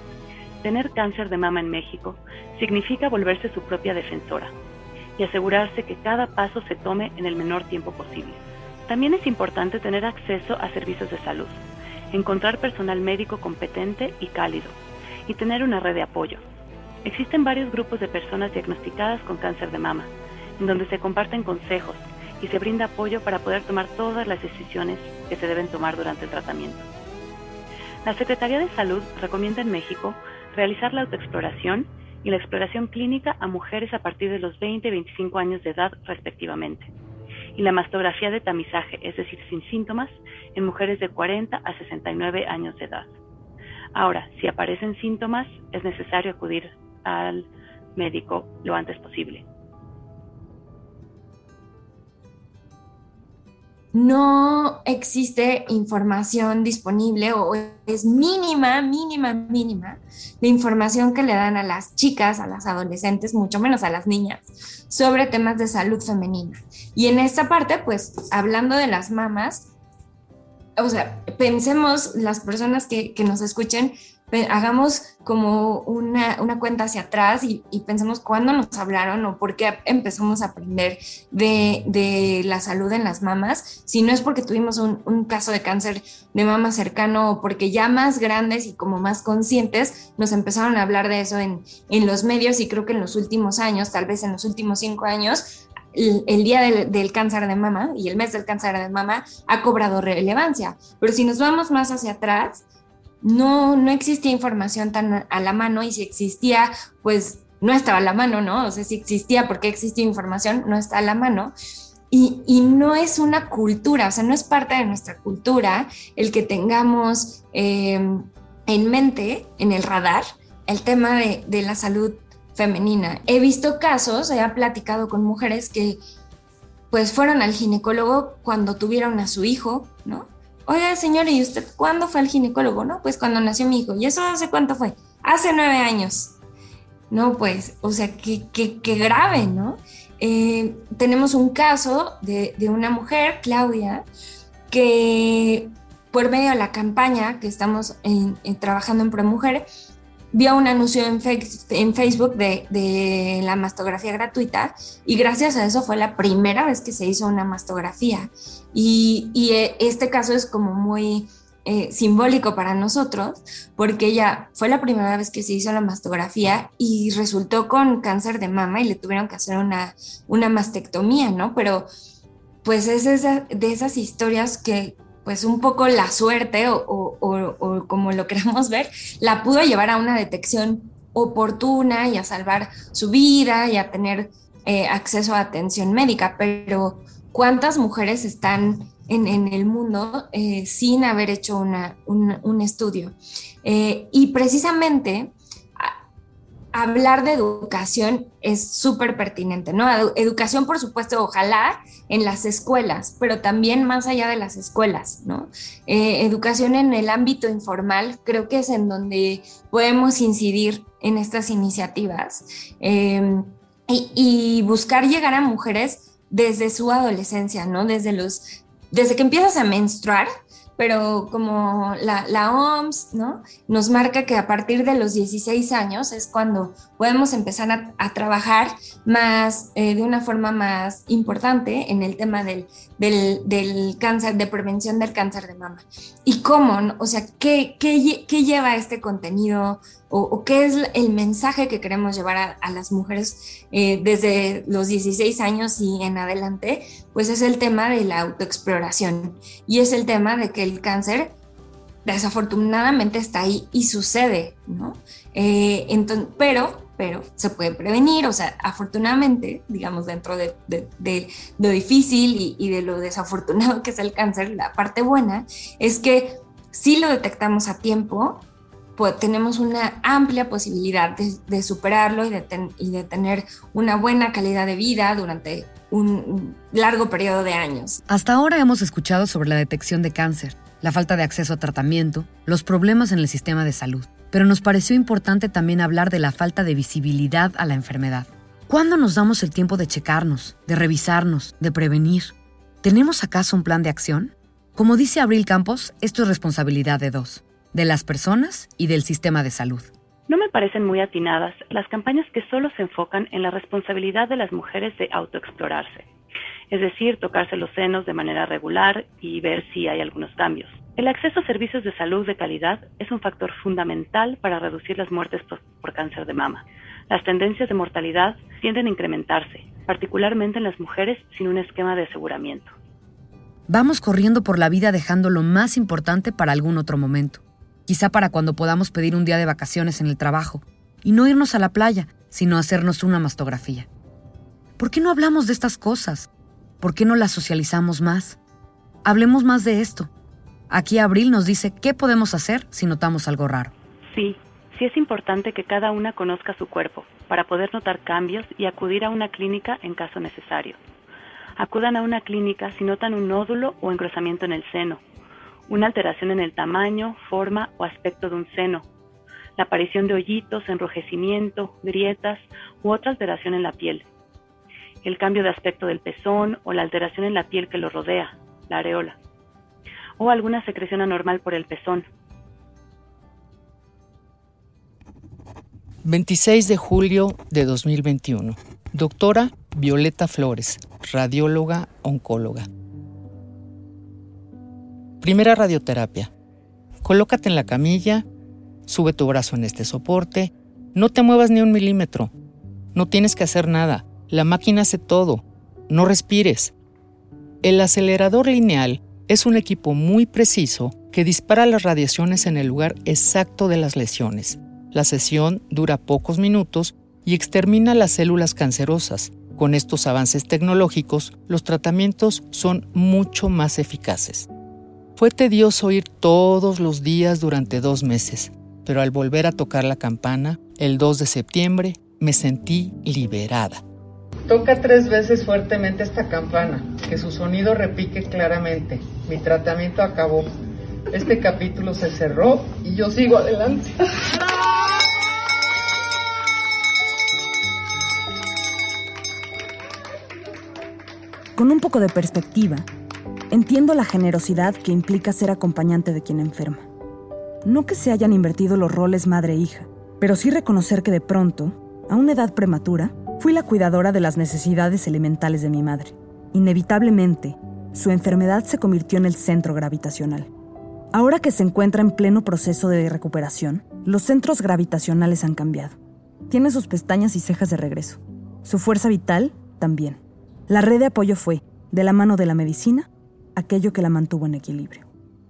Tener cáncer de mama en México significa volverse su propia defensora y asegurarse que cada paso se tome en el menor tiempo posible. También es importante tener acceso a servicios de salud, encontrar personal médico competente y cálido, y tener una red de apoyo. Existen varios grupos de personas diagnosticadas con cáncer de mama, en donde se comparten consejos y se brinda apoyo para poder tomar todas las decisiones que se deben tomar durante el tratamiento. La Secretaría de Salud recomienda en México realizar la autoexploración y la exploración clínica a mujeres a partir de los 20 y 25 años de edad respectivamente, y la mastografía de tamizaje, es decir, sin síntomas, en mujeres de 40 a 69 años de edad. Ahora, si aparecen síntomas, es necesario acudir al médico lo antes posible. No existe información disponible o es mínima la información que le dan a las chicas, a las adolescentes, mucho menos a las niñas, sobre temas de salud femenina. Y en esta parte, pues, hablando de las mamas, o sea, pensemos, las personas que nos escuchen, hagamos como una cuenta hacia atrás y pensemos cuándo nos hablaron o por qué empezamos a aprender de la salud en las mamas, si no es porque tuvimos un caso de cáncer de mama cercano o porque ya más grandes y como más conscientes nos empezaron a hablar de eso en los medios, y creo que en los últimos años, tal vez en los últimos 5 años, el día del cáncer de mama y el mes del cáncer de mama ha cobrado relevancia. Pero si nos vamos más hacia atrás, no existía información tan a la mano, y si existía, pues no estaba a la mano, ¿no? O sea, si existía, porque existía información, no está a la mano. Y no es una cultura, o sea, no es parte de nuestra cultura el que tengamos en mente, en el radar, el tema de la salud femenina. He visto casos, he platicado con mujeres que pues fueron al ginecólogo cuando tuvieron a su hijo, ¿no? Oiga, señora, ¿y usted cuándo fue al ginecólogo? No, pues cuando nació mi hijo. ¿Y eso hace cuánto fue? Hace 9 años. No, pues, o sea, qué grave, ¿no? Tenemos un caso de una mujer, Claudia, que por medio de la campaña que estamos trabajando en ProMujer, vio un anuncio en Facebook de la mastografía gratuita, y gracias a eso fue la primera vez que se hizo una mastografía. Y este caso es como muy simbólico para nosotros, porque ella fue la primera vez que se hizo la mastografía y resultó con cáncer de mama y le tuvieron que hacer una mastectomía, ¿no? Pero pues es de esas historias que pues un poco la suerte o como lo queramos ver, la pudo llevar a una detección oportuna y a salvar su vida y a tener acceso a atención médica. Pero ¿cuántas mujeres están en el mundo sin haber hecho un estudio? Y precisamente hablar de educación es súper pertinente, ¿no? Educación, por supuesto, ojalá en las escuelas, pero también más allá de las escuelas, ¿no? Educación en el ámbito informal, creo que es en donde podemos incidir en estas iniciativas y buscar llegar a mujeres desde su adolescencia, ¿no? Desde que empiezas a menstruar, pero como la OMS, ¿no?, nos marca que a partir de los 16 años es cuando podemos empezar a trabajar más, de una forma más importante en el tema del cáncer, de prevención del cáncer de mama. ¿Y cómo? ¿No? O sea, ¿qué lleva este contenido o qué es el mensaje que queremos llevar a las mujeres desde los 16 años y en adelante? Pues es el tema de la autoexploración, y es el tema de que el cáncer desafortunadamente está ahí y sucede, ¿no? Pero se puede prevenir, o sea, afortunadamente, digamos, dentro de lo difícil y de lo desafortunado que es el cáncer, la parte buena es que si lo detectamos a tiempo, pues tenemos una amplia posibilidad de superarlo y de tener una buena calidad de vida durante un largo periodo de años. Hasta ahora hemos escuchado sobre la detección de cáncer, la falta de acceso a tratamiento, los problemas en el sistema de salud, pero nos pareció importante también hablar de la falta de visibilidad a la enfermedad. ¿Cuándo nos damos el tiempo de checarnos, de revisarnos, de prevenir? ¿Tenemos acaso un plan de acción? Como dice Abril Campos, esto es responsabilidad de dos, de las personas y del sistema de salud. No me parecen muy atinadas las campañas que solo se enfocan en la responsabilidad de las mujeres de autoexplorarse, es decir, tocarse los senos de manera regular y ver si hay algunos cambios. El acceso a servicios de salud de calidad es un factor fundamental para reducir las muertes por cáncer de mama. Las tendencias de mortalidad tienden a incrementarse, particularmente en las mujeres sin un esquema de aseguramiento. Vamos corriendo por la vida dejando lo más importante para algún otro momento. Quizá para cuando podamos pedir un día de vacaciones en el trabajo y no irnos a la playa, sino hacernos una mastografía. ¿Por qué no hablamos de estas cosas? ¿Por qué no las socializamos más? Hablemos más de esto. Aquí Abril nos dice qué podemos hacer si notamos algo raro. Sí es importante que cada una conozca su cuerpo para poder notar cambios y acudir a una clínica en caso necesario. Acudan a una clínica si notan un nódulo o engrosamiento en el seno, una alteración en el tamaño, forma o aspecto de un seno, la aparición de hoyitos, enrojecimiento, grietas u otra alteración en la piel, el cambio de aspecto del pezón o la alteración en la piel que lo rodea, la areola, o alguna secreción anormal por el pezón. 26 de julio de 2021. Doctora Violeta Flores, radióloga oncóloga. Primera radioterapia. Colócate en la camilla, sube tu brazo en este soporte, no te muevas ni un milímetro. No tienes que hacer nada, la máquina hace todo. No respires. El acelerador lineal es un equipo muy preciso que dispara las radiaciones en el lugar exacto de las lesiones. La sesión dura pocos minutos y extermina las células cancerosas. Con estos avances tecnológicos, los tratamientos son mucho más eficaces. Fue tedioso ir todos los días durante 2 meses, pero al volver a tocar la campana, el 2 de septiembre, me sentí liberada. Toca 3 veces fuertemente esta campana, que su sonido repique claramente. Mi tratamiento acabó. Este capítulo se cerró y yo sigo adelante. Con un poco de perspectiva, entiendo la generosidad que implica ser acompañante de quien enferma. No que se hayan invertido los roles madre e hija, pero sí reconocer que de pronto, a una edad prematura, fui la cuidadora de las necesidades elementales de mi madre. Inevitablemente, su enfermedad se convirtió en el centro gravitacional. Ahora que se encuentra en pleno proceso de recuperación, los centros gravitacionales han cambiado. Tiene sus pestañas y cejas de regreso. Su fuerza vital también. La red de apoyo fue, de la mano de la medicina, aquello que la mantuvo en equilibrio.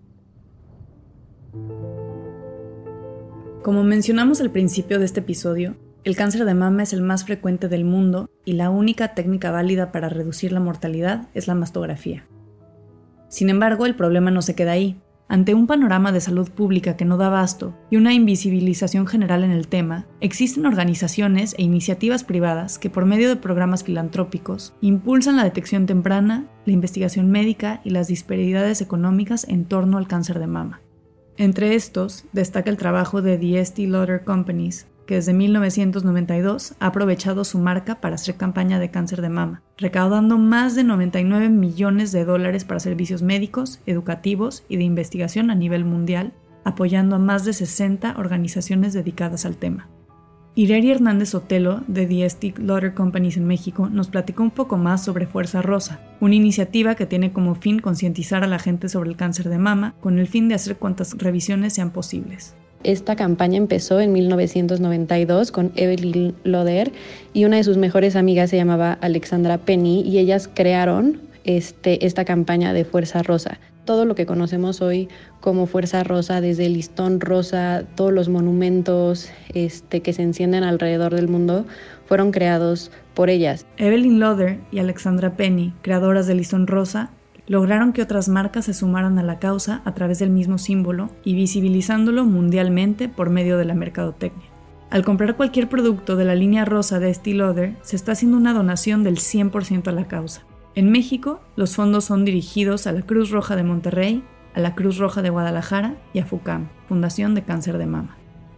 Como mencionamos al principio de este episodio, el cáncer de mama es el más frecuente del mundo y la única técnica válida para reducir la mortalidad es la mastografía. Sin embargo, el problema no se queda ahí. Ante un panorama de salud pública que no da abasto y una invisibilización general en el tema, existen organizaciones e iniciativas privadas que por medio de programas filantrópicos impulsan la detección temprana, la investigación médica y las disparidades económicas en torno al cáncer de mama. Entre estos, destaca el trabajo de The Estée Lauder Companies, que desde 1992 ha aprovechado su marca para hacer campaña de cáncer de mama, recaudando más de $99 millones para servicios médicos, educativos y de investigación a nivel mundial, apoyando a más de 60 organizaciones dedicadas al tema. Ireri Hernández Sotelo, de The Estée Lauder Companies en México, nos platicó un poco más sobre Fuerza Rosa, una iniciativa que tiene como fin concientizar a la gente sobre el cáncer de mama, con el fin de hacer cuantas revisiones sean posibles. Esta campaña empezó en 1992 con Evelyn Loder y una de sus mejores amigas se llamaba Alexandra Penny y ellas crearon esta campaña de Fuerza Rosa. Todo lo que conocemos hoy como Fuerza Rosa, desde el listón rosa, todos los monumentos que se encienden alrededor del mundo, fueron creados por ellas. Evelyn Loder y Alexandra Penny, creadoras del listón rosa, lograron que otras marcas se sumaran a la causa a través del mismo símbolo y visibilizándolo mundialmente por medio de la mercadotecnia. Al comprar cualquier producto de la línea rosa de Estée Lauder, se está haciendo una donación del 100% a la causa. En México, los fondos son dirigidos a la Cruz Roja de Monterrey, a la Cruz Roja de Guadalajara y a FUCAM, Fundación de Cáncer de Mama.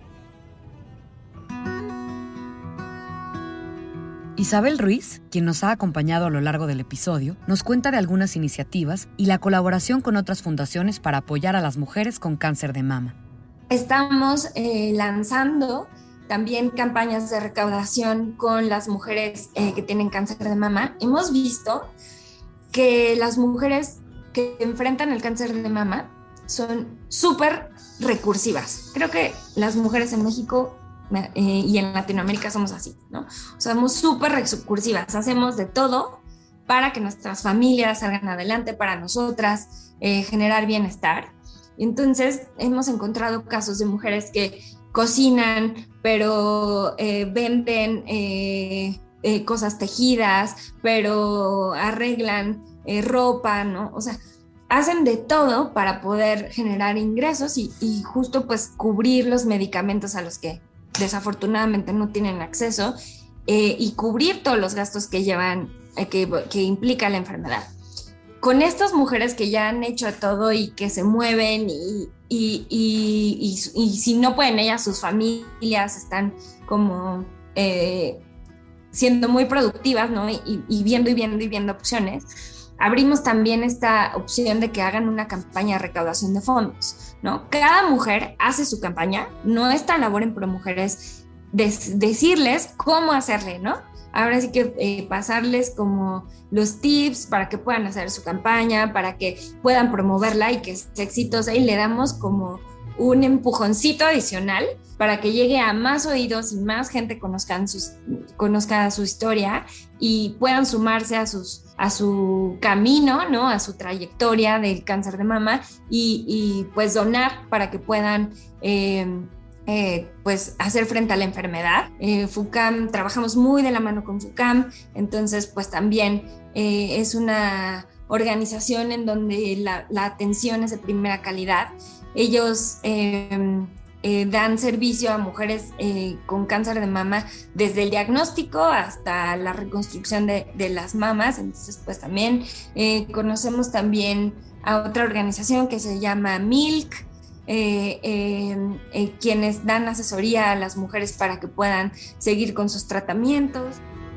Isabel Ruiz, quien nos ha acompañado a lo largo del episodio, nos cuenta de algunas iniciativas y la colaboración con otras fundaciones para apoyar a las mujeres con cáncer de mama. Estamos lanzando también campañas de recaudación con las mujeres que tienen cáncer de mama. Hemos visto que las mujeres que enfrentan el cáncer de mama son súper recursivas. Creo que las mujeres en México y en Latinoamérica somos así, ¿no? O sea, somos súper recursivas, hacemos de todo para que nuestras familias salgan adelante, para nosotras, generar bienestar. Entonces, hemos encontrado casos de mujeres que cocinan, pero venden cosas tejidas, pero arreglan ropa, ¿no? O sea, hacen de todo para poder generar ingresos y justo pues cubrir los medicamentos a los que desafortunadamente no tienen acceso y cubrir todos los gastos que llevan, que implica la enfermedad. Con estas mujeres que ya han hecho todo y que se mueven y si no pueden ellas, sus familias están como siendo muy productivas, ¿no? Y viendo opciones. Abrimos también esta opción de que hagan una campaña de recaudación de fondos, ¿no? Cada mujer hace su campaña, nuestra labor en ProMujeres decirles cómo hacerle, ¿no? Ahora sí que pasarles como los tips para que puedan hacer su campaña, para que puedan promoverla y que sea exitosa, y le damos como un empujoncito adicional para que llegue a más oídos y más gente conozca su historia y puedan sumarse a su camino, ¿no? A su trayectoria del cáncer de mama y pues donar para que puedan pues hacer frente a la enfermedad. FUCAM, trabajamos muy de la mano con FUCAM, entonces pues también es una organización en donde la atención es de primera calidad. Ellos dan servicio a mujeres con cáncer de mama desde el diagnóstico hasta la reconstrucción de las mamas. Entonces pues también conocemos también a otra organización que se llama MILK, quienes dan asesoría a las mujeres para que puedan seguir con sus tratamientos.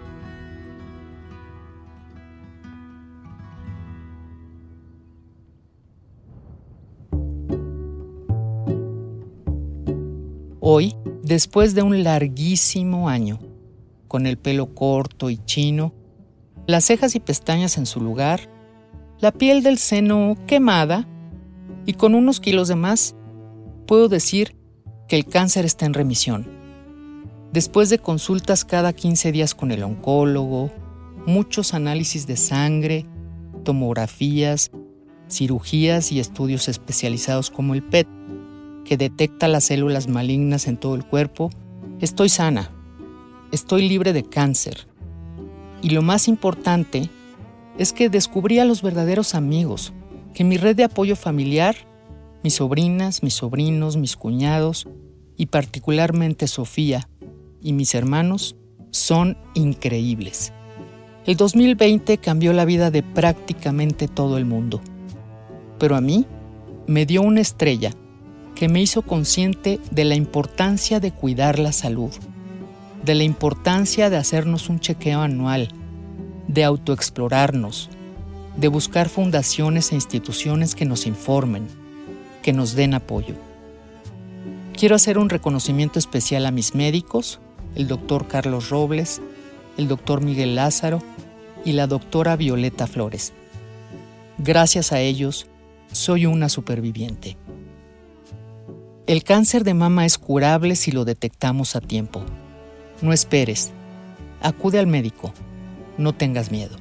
Hoy, después de un larguísimo año, con el pelo corto y chino, las cejas y pestañas en su lugar, la piel del seno quemada y con unos kilos de más, puedo decir que el cáncer está en remisión. Después de consultas cada 15 días con el oncólogo, muchos análisis de sangre, tomografías, cirugías y estudios especializados como el PET, que detecta las células malignas en todo el cuerpo, estoy sana, estoy libre de cáncer. Y lo más importante es que descubrí a los verdaderos amigos, que mi red de apoyo familiar, mis sobrinas, mis sobrinos, mis cuñados y particularmente Sofía y mis hermanos son increíbles. El 2020 cambió la vida de prácticamente todo el mundo, pero a mí me dio una estrella que me hizo consciente de la importancia de cuidar la salud, de la importancia de hacernos un chequeo anual, de autoexplorarnos, de buscar fundaciones e instituciones que nos informen, que nos den apoyo. Quiero hacer un reconocimiento especial a mis médicos, el doctor Carlos Robles, el doctor Miguel Lázaro y la doctora Violeta Flores. Gracias a ellos, soy una superviviente. El cáncer de mama es curable si lo detectamos a tiempo. No esperes. Acude al médico. No tengas miedo.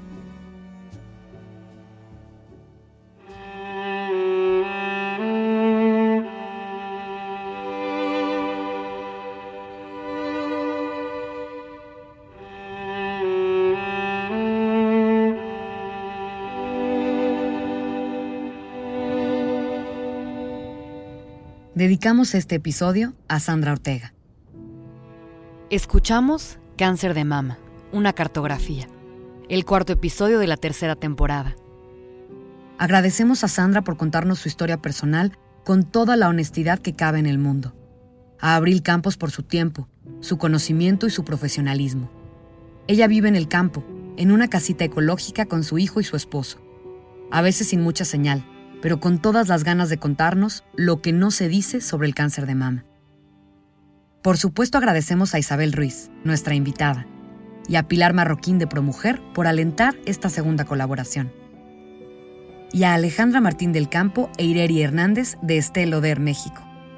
Dedicamos este episodio a Sandra Ortega. Escuchamos Cáncer de Mama, una cartografía, el cuarto episodio de la tercera temporada. Agradecemos a Sandra por contarnos su historia personal con toda la honestidad que cabe en el mundo. A Abril Campos por su tiempo, su conocimiento y su profesionalismo. Ella vive en el campo, en una casita ecológica con su hijo y su esposo. A veces sin mucha señal, pero con todas las ganas de contarnos lo que no se dice sobre el cáncer de mama. Por supuesto agradecemos a Isabel Ruiz, nuestra invitada, y a Pilar Marroquín de ProMujer por alentar esta segunda colaboración. Y a Alejandra Martín del Campo e Ireri Hernández de Esté Lauder, México.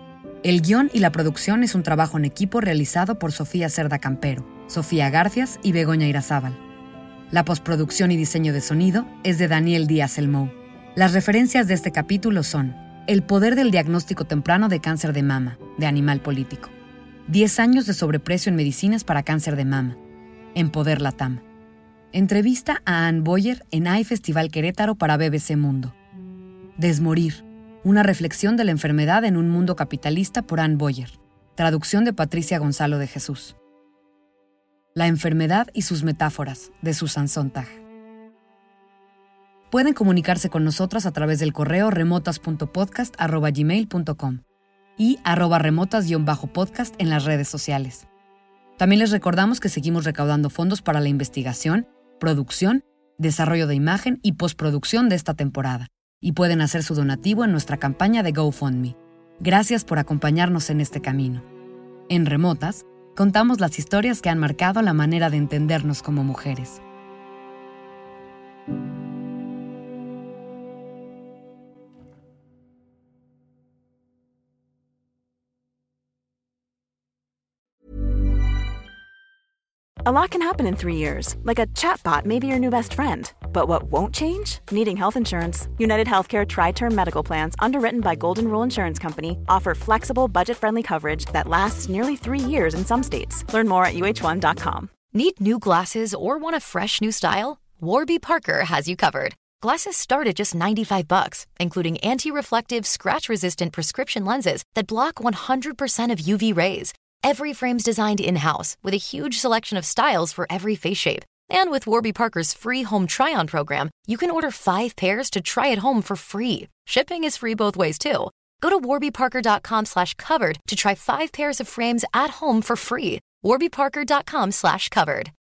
El guión y la producción es un trabajo en equipo realizado por Sofía Cerda Campero, Sofía Garcias y Begoña Irazábal. La postproducción y diseño de sonido es de Daniel Díaz Elmou. Las referencias de este capítulo son El poder del diagnóstico temprano de cáncer de mama, de Animal Político. 10 años de sobreprecio en medicinas para cáncer de mama, en Poder Latam. Entrevista a Anne Boyer en AI Festival Querétaro para BBC Mundo. Desmorir. Una reflexión de la enfermedad en un mundo capitalista por Anne Boyer. Traducción de Patricia Gonzalo de Jesús. La enfermedad y sus metáforas, de Susan Sontag. Pueden comunicarse con nosotras a través del correo remotas.podcast@gmail.com y @remotas_podcast en las redes sociales. También les recordamos que seguimos recaudando fondos para la investigación, producción, desarrollo de imagen y postproducción de esta temporada, y pueden hacer su donativo en nuestra campaña de GoFundMe. Gracias por acompañarnos en este camino. En Remotas, contamos las historias que han marcado la manera de entendernos como mujeres. A lot can happen in 3 years, like a chatbot may be your new best friend. But what won't change? Needing health insurance. United Healthcare Tri-Term Medical Plans, underwritten by Golden Rule Insurance Company, offer flexible, budget-friendly coverage that lasts nearly 3 years in some states. Learn more at uh1.com. Need new glasses or want a fresh new style? Warby Parker has you covered. Glasses start at just $95, including anti-reflective, scratch-resistant prescription lenses that block 100% of UV rays. Every frame's designed in-house with a huge selection of styles for every face shape. And with Warby Parker's free home try-on program, you can order 5 pairs to try at home for free. Shipping is free both ways, too. Go to warbyparker.com/covered to try 5 pairs of frames at home for free. warbyparker.com/covered.